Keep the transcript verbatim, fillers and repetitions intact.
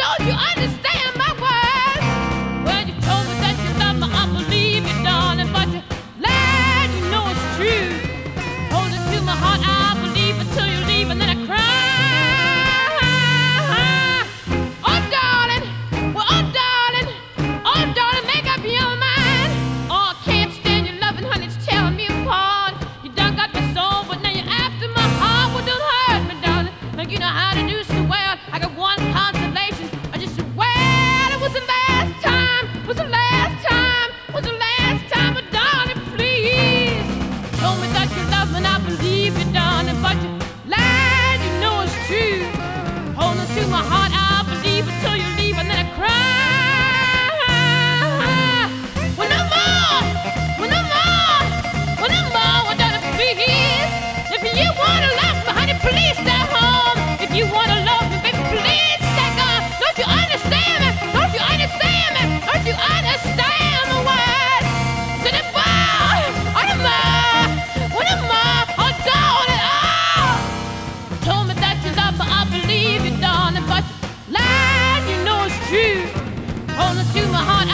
Don't you understand my words? Well, you told me that you love me, I believe you, darling, but you lied, you know it's true. Hold it to my heart, I believe it till you leave, and then I cry. Oh, darling, well, oh, darling, oh, darling, make up your mind. Oh, I can't stand your loving, honey, it's tearing me apart. You done got my soul, but now you're after my heart. Well, don't hurt me, darling, like you know how to do so well. I got one consolation, I just said, well, it was the last time, was the last time, was the last time, but darling, please. Told me that you love me, and I believe you, darling, but you lied, you know it's true. Holding to my heart, I believe it till you leave, and then I cry. Well, no more, well, no more, well, no more, well, darling, please. If you wanna love me, honey, please stay home. If you wanna love me, baby, please stay gone. Don't you understand me? Don't you understand me? Don't you understand my words? To the bar, on the more, on the more, oh, darling, oh. Told me that you love me, I believe you, darling, but you lied, you know it's true. Holding to my heart,